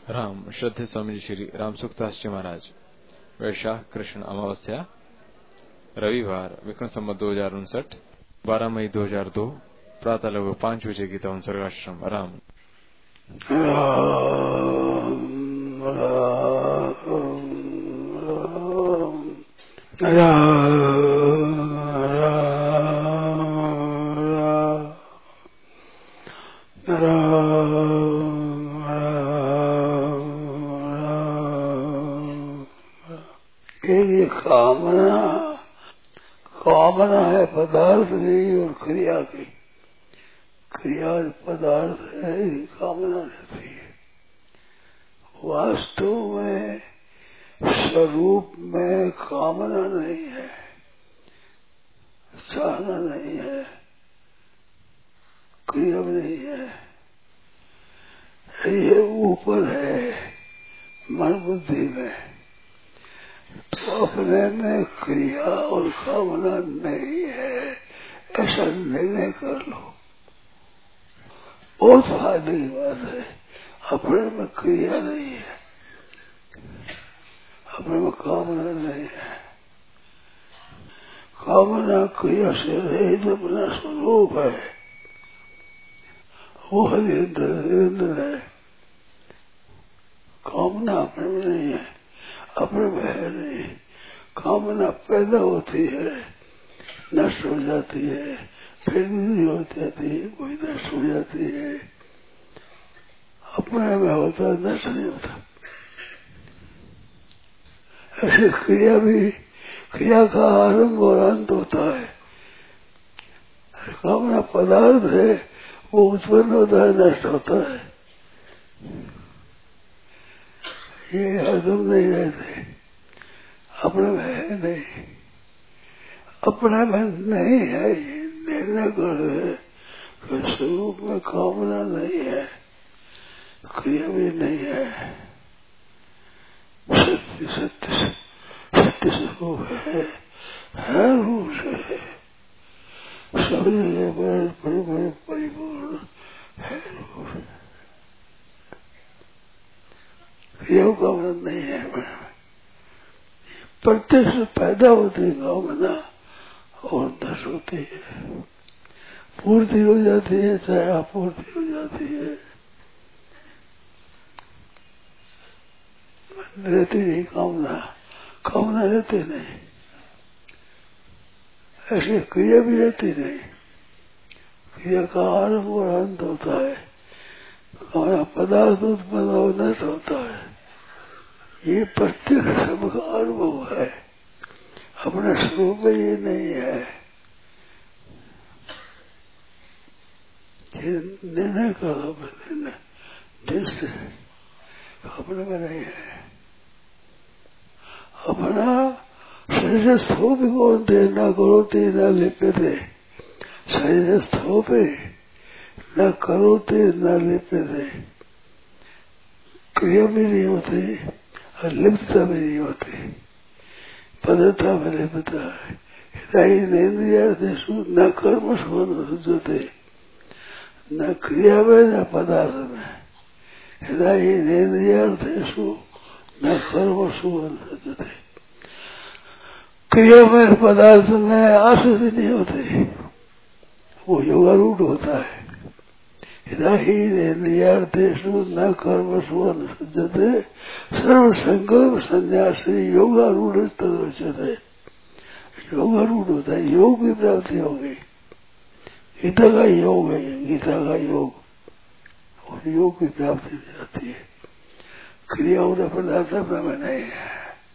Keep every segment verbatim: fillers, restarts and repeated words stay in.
राम श्रद्धे स्वामी जी श्री राम सुखदास जी महाराज। वैशाख कृष्ण अमावस्या, रविवार, विक्रम संवत दो हजार उनसठ, बारह मई दो हजार दो, प्रातः लगभग पांच बजे गीता उत्सर्गाश्रम। राम राम राम ये कामना कामना है पदार्थ की और क्रिया की। क्रिया पदार्थ है, कामना रहती है। वास्तव में स्वरूप में कामना नहीं है, चाहना नहीं है, क्रिया भी नहीं है। ये ऊपर है मन बुद्धि में, तो अपने में क्रिया और कामना नहीं है, ऐसा निर्णय कर लो। बहुत फायदे की बात है। अपने में क्रिया नहीं है, अपने में कामना नहीं है। कामना क्रिया से रहित अपना स्वरूप है, वो निरंतर है। कामना अपने में नहीं है, अपने में है नहीं। कामना पैदा होती है, नष्ट हो जाती है, फिर नहीं हो जाती है, कोई नष्ट हो जाती है। अपने में होता है, नष्ट नहीं होता। ऐसे क्रिया भी, क्रिया का आरंभ और अंत होता है। कामना पदार्थ है, वो उत्पन्न होता है, नष्ट होता है। ये हरदम नहीं रहते, अपने में है नहीं। अपने में नहीं है, ये निर्णय कर रहे कि स्वरूप में कामना नहीं है, क्रिया भी नहीं है। सत्य सत्य सत्य स्वरूप है, है रूप से है, सब जगह पर परिपूर्ण परिपूर्ण है रूप। क्रिया कामना नहीं है। प्रत्यक्ष पैदा होती है कामना और नष्ट होती है, पूर्ति हो जाती है, चाहे अपूर्ति हो जाती है। रहती नहीं कामना, कामना रहती नहीं। ऐसे क्रिया भी रहती नहीं, क्रिया का आरंभ और अंत होता है। कामना पदार्थ उत्पन्न और नष्ट होता है। ये प्रत्यक्ष सबका अनुभव है, अपने स्वरूप में ये नहीं है। ये निर्णय करो, निर्णय जिससे अपने में नहीं है। अपना शरीर स्थो भी कौन थे, न करोते न लिप्यते। शरीर स्थो पे न करोते न लिप्यते। क्रिया भी नहीं होती, लिप्तता भी नहीं होती, पदता में लिप्तता है। हृदयेन्द्रियार्थेषु न कर्मसु अनुसज्जते, न क्रिया में न पदार्थ में। हृदयेन्द्रियार्थेषु न कर्मसु अनुसज्जते। क्रिया में पदार्थ में आसक्ति नहीं होती, वो योगारूढ़ होता है। हृदयेन्द्रियार्थेषु न कर्मसु अनुसज्जते सर्व संकल्प संन्यासी योगारूढ़ तदुच्यते। योगारूढ़ होता है, योग की प्राप्ति होगी। गीता का योग है, गीता का योग, और योग की प्राप्ति हो जाती है। क्रिया और पदार्थ अपने में नहीं है।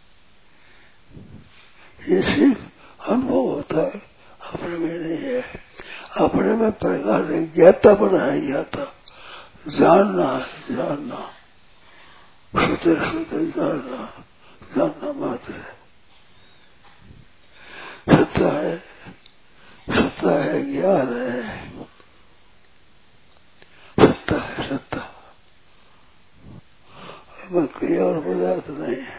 ये सीख अनुभव होता है, अपने में नहीं है। अपने में प्रकार है, ज्ञाता बना है, ज्ञाता जानना है, जानना सोते सोते जानना, जानना मात्र है। सत्ता है, सत्ता है, ज्ञान है, सत्ता है, सत्ता। मैं क्रिया और पदार्थ नहीं है।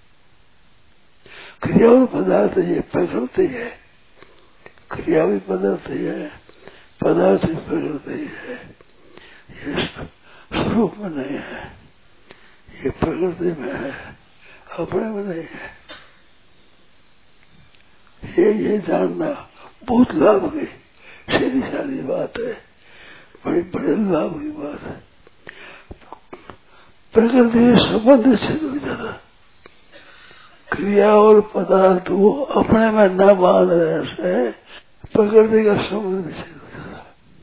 क्रिया और पदार्थ ये प्रकृति है, क्रिया भी पदार्थ है, पदार्थ भी प्रकृति है। ये स्वरूप में नहीं है, ये प्रकृति में है, अपने में नहीं है। ये ये जानना बहुत लाभ की सीधी सारी बात है, बड़ी बड़े लाभ की बात है। प्रकृति संबंध से हो जाता, क्रिया और पदार्थ वो अपने में न बांध रहे से प्रकृति का संबंध विच्छेद हो जाता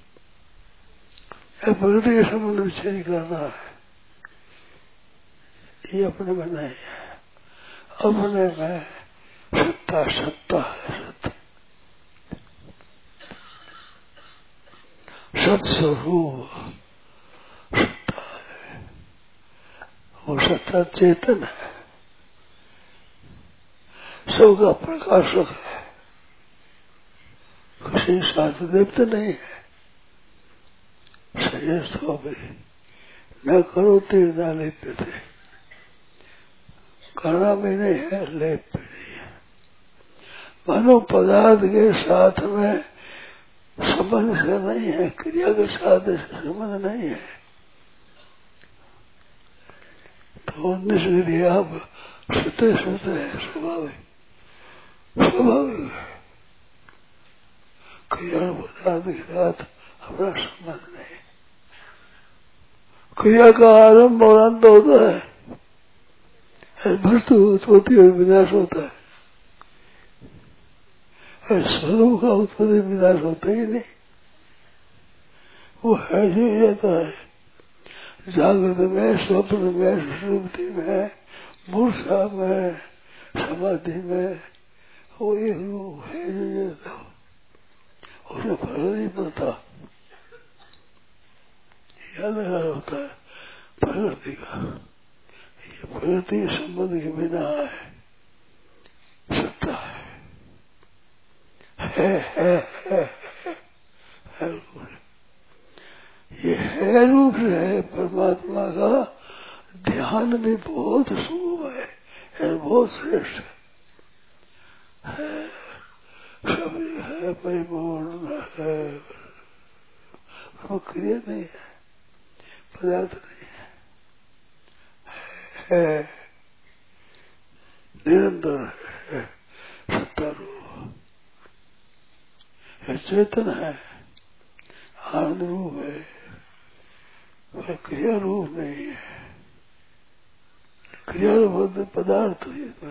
है। प्रकृति का संबंध विच्छेद करना है, ये अपने में नहीं है। अपने में सत्ता सत्ता है, सत्ता सत्स्वरूप सत्ता है, वो सत्ता चेतन है, सबका प्रकाशक है, किसी साथ दीप्त नहीं है। शरीर तो भी न करो ते न लेप्य थे, करना भी नहीं है, लेप भी नहीं है। मानो पदार्थ के साथ में संबंध से नहीं है, क्रिया के साथ संबंध नहीं है, तो निष्क्रिय आप सुते सुते है, स्वाभाविक स्वाभाविक है। क्रिया पदार्थ के साथ अपना संबंध नहीं। क्रिया का आरंभ और अंत होता है, वस्तु उत्पत्ति और विनाश होता है, स्वरूप का उत्पत्ति विनाश होता ही नहीं, वो है ही रहता है। जागृत में, स्वप्न में, सुषुप्ति में, मूर्छा में, समाधि में, वो एक रूप है जो रहता, उसे फर्क नहीं पड़ता। याद होता है प्रकृति का, ये प्रकृति संबंध के बिना है, सत्ता है, है है है है रूप। ये है रूप है परमात्मा का ध्यान भी बहुत शुभ है, है बहुत श्रेष्ठ है, सब है, परिपूर्ण है, वो क्रिया नहीं है, पदार्थ नहीं है, है निरंतर है, सत्ता रूप है, चेतन है, आनंद रूप है, वह क्रिया रूप नहीं है। क्रिया रूप पदार्थ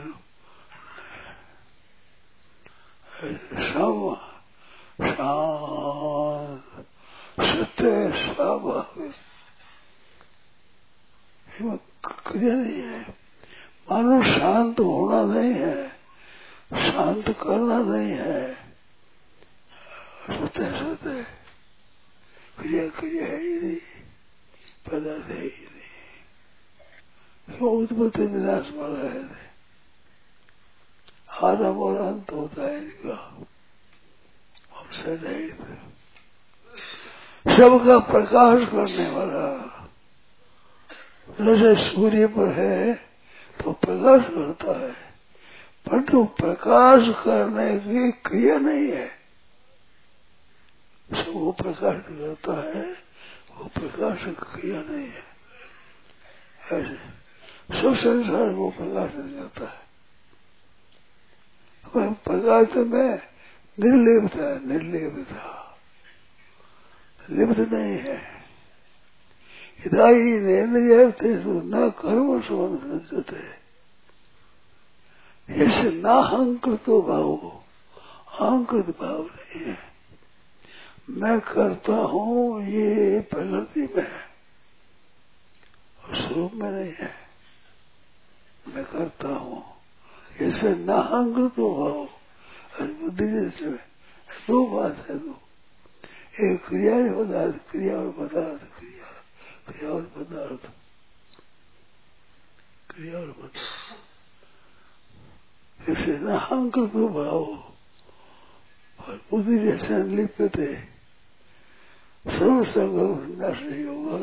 सामा शांत सत्य स्वाभाविक, क्रिया नहीं है। मानो शांत होना नहीं है, शांत करना नहीं है, सत्य सत्य, क्रिया क्रिया है ही नहीं, पदार्थ है ही नहीं, क्यों उत्पत्ति विनाश वाला है, आरंभ और अंत होता है इनका, हमसे नहीं, सबका प्रकाश करने वाला। जैसे सूर्य पर है तो प्रकाश करता है, परंतु प्रकाश करने की क्रिया नहीं है, वो प्रकाश करता है, वो प्रकाश की क्रिया नहीं है। ऐसे सब संसार को प्रकाश करता है, प्रकाश में निर्लिप्त है, निर्लिप्त लिप्त नहीं है। इदाई नेन्द्रियर्थेषु न कर्म संसजते, ऐसे न अहंकृतो भाव, अहंकृत भाव नहीं है। मैं करता हूँ ये प्रकृति में है और स्वरूप में नहीं है, मैं करता हूँ ऐसे न अहंकृतो भाव, और बुद्धि जैसे दो बात है, दो एक क्रिया और पदार्थ, क्रिया और पदार्थ, क्रिया क्रिया और पदार्थ, क्रिया और पदार्थ, ऐसे न अहंकृत भाव और बुद्धि जैसे लिप्त है, सर्व संकल्प नाश होगा,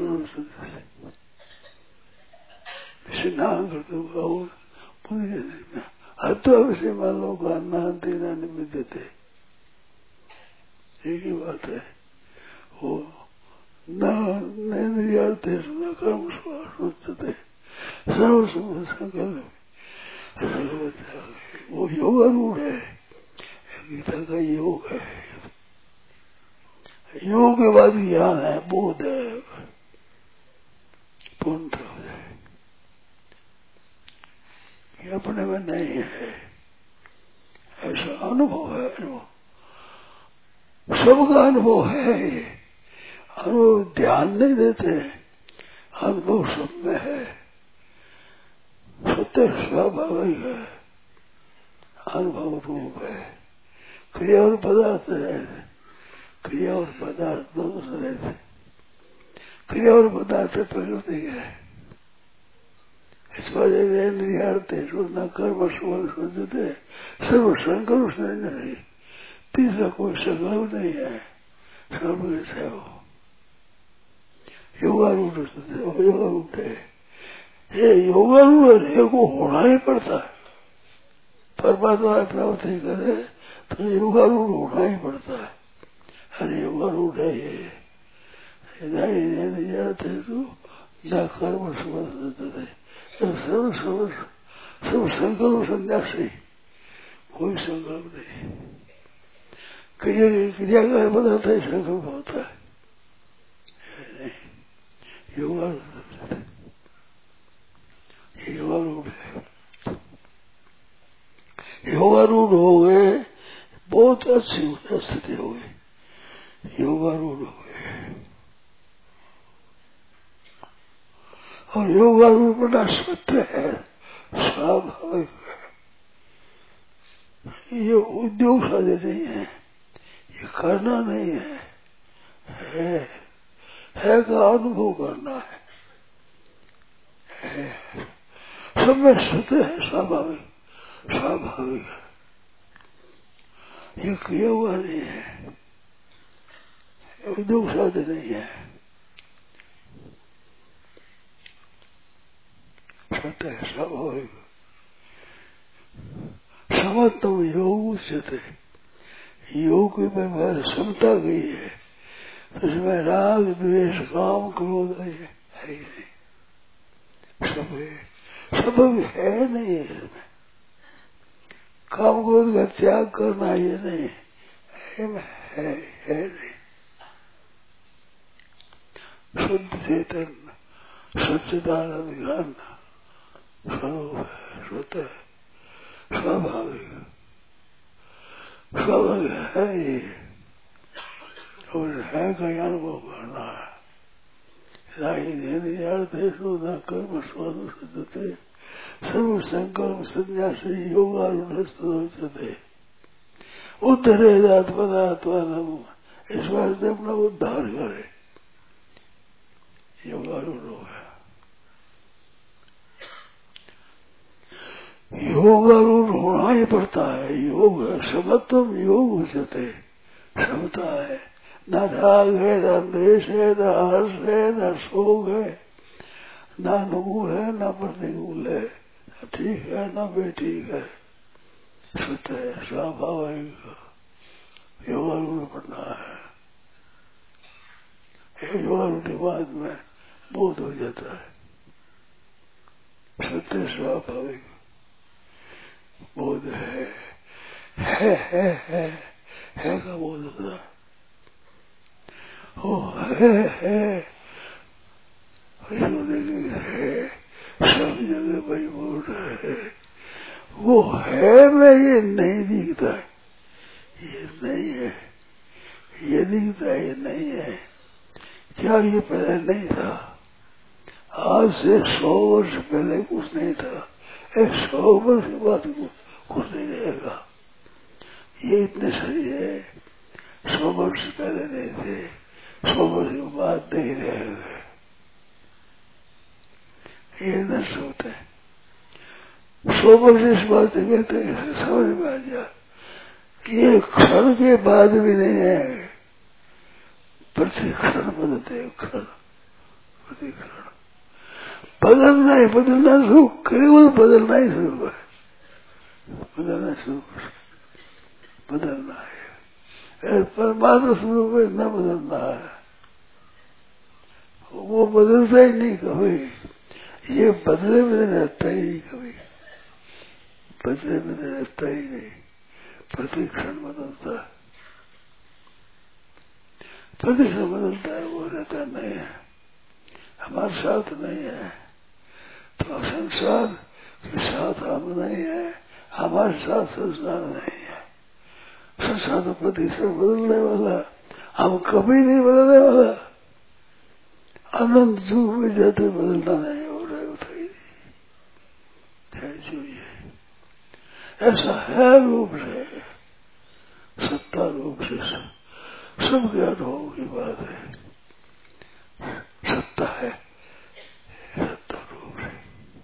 ऐसे न अहंकृत भाव बुद्धि जैसे अत्यावश्य मान लो का नान्ति न निमित्त, एक ही बात है। वो न नेन्द्रियर्थेषु न कर्म संसजते, सर्व संकल्प वो योगारूढ़ है, गीता का योग है। योग के बाद ज्ञान है, बोध है, पूर्णता हो जाए। ये अपने में नहीं है, ऐसा अनुभव है। अनुभव सबका अनुभव है, ये अनुभव ध्यान नहीं देते, अनुभव सब में है, सत्य स्वाभाविक है, अनुभव रूप है। क्रिया और पदार्थ है, क्रिया और पदार्थ दोनों से रहते। क्रिया और पदार्थ प्रकृति है, इस वजह निर्याते न कर्म सुवन शुद्धते सर्व संकल्प नहीं, तीसरा कोई संकल्प नहीं है, सर्व है वो योगारूढ़ योगारूढ़ है। ये योगारूढ़ है को होना ही पड़ता है, परमात्मा प्राप्त ही करे तो योगारूढ़ होना ही पड़ता है। अरे योगारूढ़ है ये नहीं जाते तो न कर्म सुवन सर्व सर्व सब संकल्प संन्यासी, कोई संकल्प नहीं। क्रिया क्रिया का पदार्थ है, संकल्प होता है योगारूढ़ योगारूढ़ है। योगारूढ़ हो गए, बहुत अच्छी स्थिति हो गई, योगारूढ़ हो गए। और योगारूढ़ बड़ा सत्य है, स्वाभाविक है। ये उद्योग साधे नहीं है, ये करना नहीं है, है, है का अनुभव करना है, है। सब में सत्य है, स्वाभाविक स्वाभाविक है, ये किया हुआ नहीं है, उद्योग साधे नहीं है, सत्य है, स्वाभाविक। समत्तम योग उच्यते, योग में समता गई है, उसमें राग द्वेष काम क्रोध है ही नहीं, सब है, सब है नहीं है इसमें। काम क्रोध का त्याग करना ये नहीं है, है, है नहीं। शुद्ध चेतन सच्चिदानंद ज्ञान स्वरूप है, स्वतः स्वाभाविक स्वाभाविक है ये, और है का अनुभव करना है। न कर्म स्वनुष्ठते सर्व संकल्प संन्यासी योगारूढ़ उद्धरे आत्मनात्मान, इस बार से अपना उद्धार करे, योगारूढ़ हो गया। योगारूढ़ होना ही पड़ता है, योग है, समत्वम योग उच्यते, समता है, न राग है, न द्वेष है, न हर्ष है, न शोक है, न अनुकूल है, न प्रतिकूल है, न ठीक है, न बेठीक है, सत्य है, स्वाभाविक। योगारूढ़ पढ़ना है, योगारूढ़ के बाद में बोध हो जाता है, सत्य स्वाभाविक बोध है, है है है है का बोध होता है, ओ है है है, सब जगह परिपूर्ण है, वो है में ये नहीं दिखता है, ये नहीं है, ये दिखता है, ये नहीं है। क्या ये पहले नहीं था? आज से सौ वर्ष पहले कुछ नहीं था, एक सौ वर्ष के बाद कुछ नहीं रहेगा। ये इतने सही है, सौ वर्ष पहले नहीं थे, सौ वर्ष के बाद नहीं रहेगा, ये नष्ट होता है। सौ वर्ष इस बात से कहते हैं, समझ में आ जा कि ये क्षण के बाद भी नहीं है, प्रति क्षण बदलते, क्षण प्रति क्षण बदलना है, बदलना शुरू, केवल बदलना ही शुरू है, बदलना शुरू बदलना है, परमात्मा स्वरूप में न बदलना है, वो बदलता ही नहीं कभी, ये बदले में रहता ही नहीं, कभी बदले में रहता ही नहीं, प्रतिक्षण बदलता है, प्रतिक्षण बदलता है, वो रहता नहीं है, हमारे साथ नहीं है। तो संसार के साथ हम नहीं है, हमारे साथ संसार नहीं है। संसार तो प्रतिक्षण बदलने वाला, हम कभी नहीं बदलने वाला। अनंत युग में जाते बदलना नहीं हो रहा होता ही नहीं। ऐसा है रूप से, सत्ता रूप से सब ज्ञान हो की बात है। सत्ता है, सत्ता रूप है,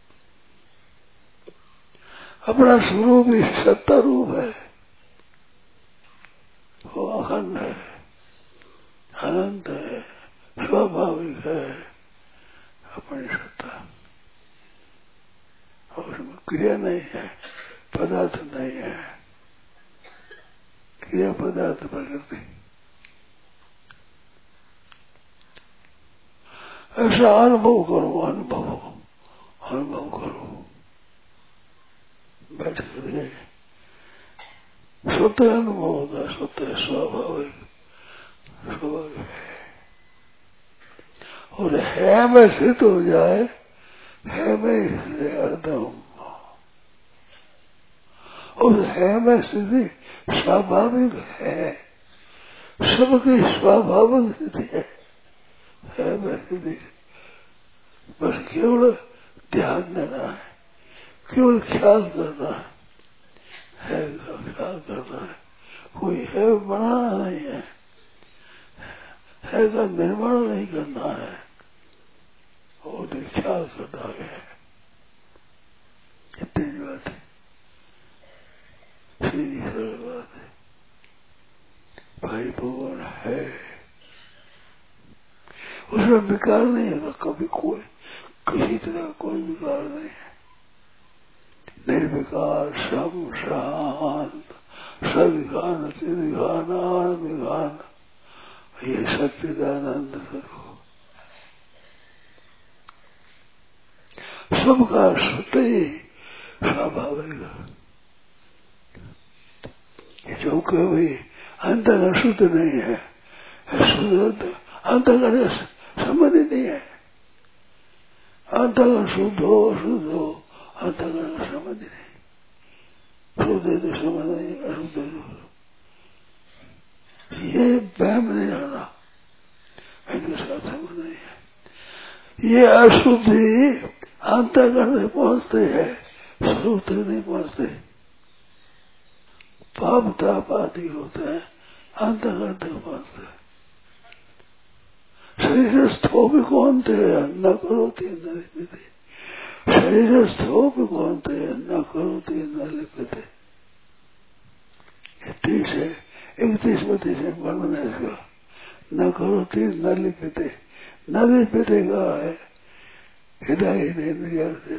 अपना स्वरूप ही सत्ता रूप है, वो अखंड है, अनंत है, स्वाभाविक है अपनी सत्ता। और उसमें क्रिया नहीं है, पदार्थ नहीं है, क्रिया पदार्थ प्रकृति। ऐसा अनुभव करो, अनुभव अनुभव करो, बैठ कर स्वतः अनुभव होता है, स्वतः स्वाभाविक स्वाभाविक है। और है में सिद्ध हो जाए, है में इसलिए अर्धम, और है में स्थिति स्वाभाविक है, सबकी स्वाभाविक स्थिति है, है में स्थिति। बस केवल ध्यान देना है, केवल ख्याल करना है, है का ख्याल करना है, कोई है बनाना नहीं है, है का निर्माण नहीं करना है, और ख्याल करना है। इतनी बात है, सीधी सरल बात है। भाई भगवान है, उसमें विकार नहीं है, कभी कोई किसी तरह कोई विकार नहीं है। निर्विकार, सम शांत, सविज्ञान, चिद्विज्ञान, आनंद विज्ञान, ये सच्चिदानंद स्वरूप सबका स्वतः ही स्वाभाविक। जो कभी अंतःकरण शुद्ध नहीं है, शुद्ध अंतःकरण संबंध नहीं है। अंतःकरण शुद्ध हो अशुद्ध हो, अंतःकरण का संबंध नहीं। शुद्ध है तो संबंध नहीं, अशुद्ध है तो ये वहम नहीं रहना, इनके साथ संबंध नहीं है। ये अशुद्धि अंतःकरण से पहुंचते हैं, स्वरूप तक नहीं पहुंचते। पाप ताप आदि होते हैं, अंतःकरण तक पहुंचते हैं। शरीरस्थो भी कौन थे न करोति न लिखते, शरीरस्थो भी कौन थे न करोति न लिखते। तीस है, इकतीस बत्तीस है वर्णन है इसका। न करोति न लिखते, न लिखते का है हृदय इंद्रिय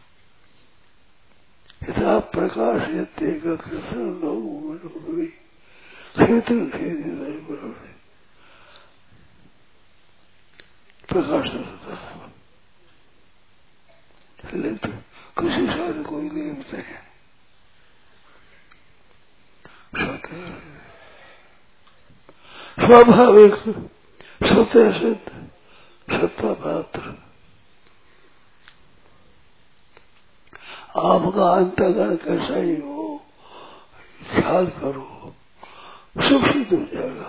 यथा प्रकाश यते का कृष्ण लोग क्षेत्र क्षेत्र प्रकाश होता है, लेकिन किसी साथ कोई नियम नहीं है। स्वाभाविक स्वतः सिद्ध सत्ता पात्र। आपका अंतःकरण कैसा ही हो, ख्याल करो, सब सिद्ध हो जाएगा।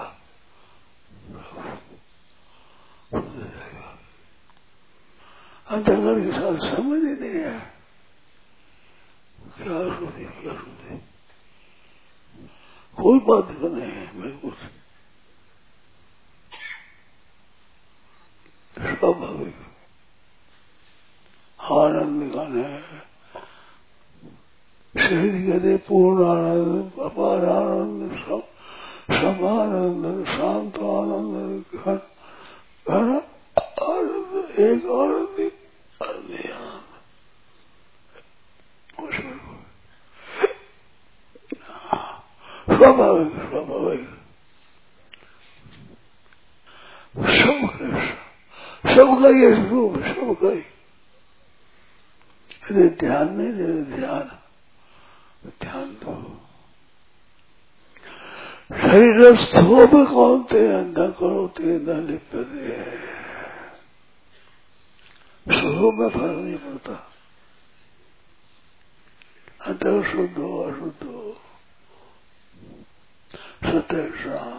अंतःकरण के साथ समझ ही नहीं है, क्या शुद्धि क्या शुद्धि, कोई बात नहीं है। बिल्कुल स्वाभाविक आनंद निकाल है। शरीर कहते पूर्ण आनंद, अपार आनंद, समानंद, शांत आनंद, घन घन आनंद, एक आनंद अन्य आनंद। स्वाभाविक स्वाभाविक सबका सबका ये स्वरूप, सबका ही अरे ध्यान नहीं दे रहे, ध्यान ध्यान दो। शरीर स्थो में कौन तेरा न करो तेरे न लिपते, शुद्ध में फर्क नहीं पड़ता, अंतर शुद्ध हो अशुद्ध हो, सत्य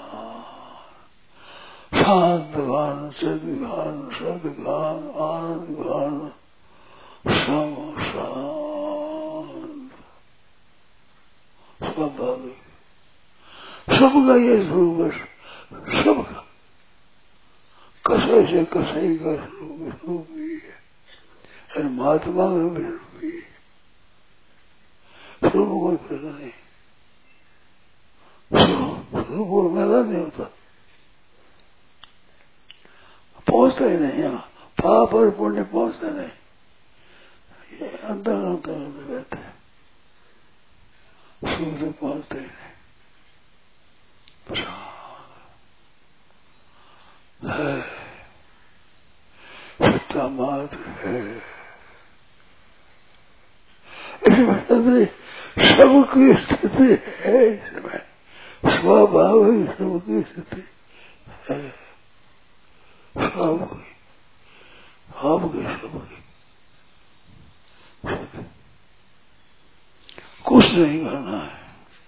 शांत गान, चिद गान, सद गान, आनंद गान, सम शांत, स्वाभाविक सबका ये स्वरूप है, सबका कसाई से कसाई का स्वरूप भी है और महात्मा का भी स्वरूप भी है, स्वरूप कोई फर्क नहीं, स्वरूप को मैदा नहीं होता, पहुंचता ही नहीं, यहाँ पाप और पुण्य पहुंचता नहीं, ये अंतर अंतर रहते हैं, सुख तक पहुंचते ही नहीं, है सत्ता मात्र है। इसमें सबकी स्थिति है, इसमें स्वाभाविक सबकी स्थिति है, सबकी आपकी सबकी कुछ नहीं करना है,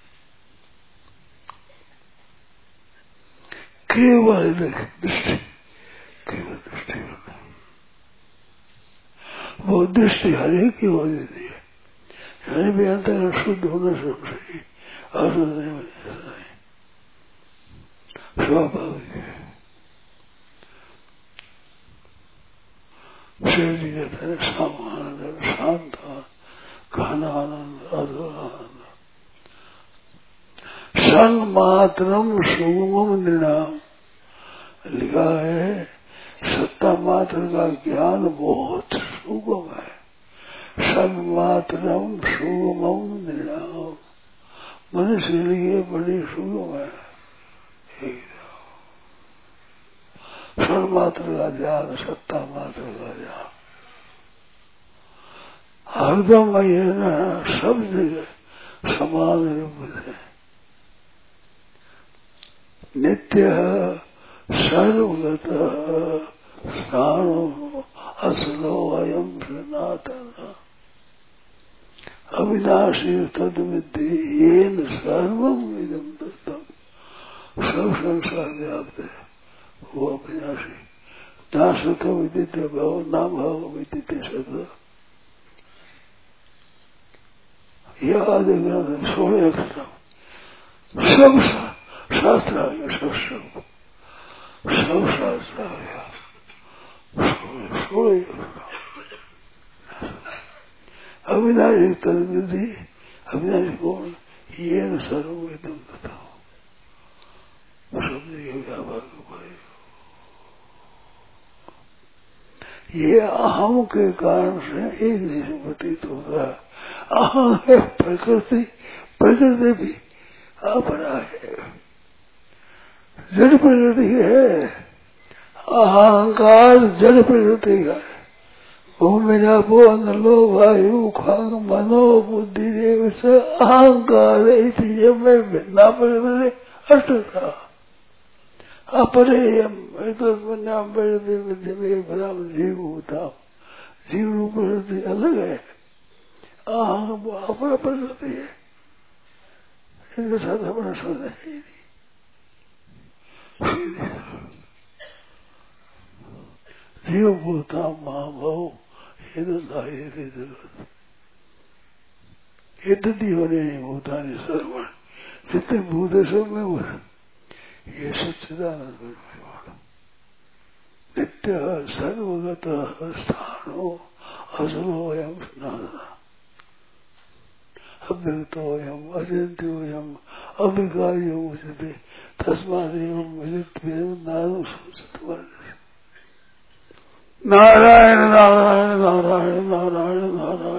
केवल दृष्टि, केवल दृष्टि करना, वो दृष्टि हर एक की हो देती है, यानी भी अंतर शुद्ध होना सब सही, अशुद्ध नहीं होना नहीं, स्वाभाविक है। शरीर कहते हैं सामानंद, शांत घन आनंद, अधुर आनंद, सन्मात्रम सुगमम नृणाम, लिखा है सत्ता मात्र का ज्ञान बहुत सुगम है, सन्मात्रम सुगमम नृणाम, मनुष्य के लिए बड़ी सुगम है, सन्मात्र का ज्ञान, सत्ता मात्र का ज्ञान हरदम ये न सब जगह समान रूप से नित्य सर्वगत स्थानो असलो अयम सनातन अविनाशी तद विद्धि येन सर्वम इदं तत्तम, सब संसार व्याप्त है, वो अविनाशी, ना सत विदित भाव, ना भाव विदित सत, यह आदि ग्रंथ सोलह अक्षर सब शास्त्र आ गया, सब सब सब शास्त्र आ गया, सोलह अविनाशी तद विधि, अविनाशी कौन, ये न सर्ववेदम बताओ, सब जगह व्यापक उपाय, ये अहम के कारण से एक जैसे प्रतीत होता है, अहम है प्रकृति, प्रकृति भी अपना है, जड़ प्रकृति है, अहंकार जड़ प्रकृति का है, वो मेरा वो नलो वायु खाग मनो बुद्धि देव से अहंकार इसलिए मैं भिन्ना प्रकृति अष्टता अपरेयम तस्मन्याम प्रकृति विधि में भ्रम जीव होता, जीव रूप प्रकृति अलग है, अहम अपना प्रकृति है, इनके साथ अपना शोध है ही नहीं, जीव भूता महाभाव ये जगत यदि होने नहीं भूता नहीं सर्वण, जितने भूत है सब में वो ये सच्चिदानंद नित्य सर्वगत स्थानो असलोयम सनातन अव्यक्तोयम अचिंत्योयम अविकार्यो मुझे तस्मादेव नानु सूचित नारायण नारायण नारायण नारायण नारायण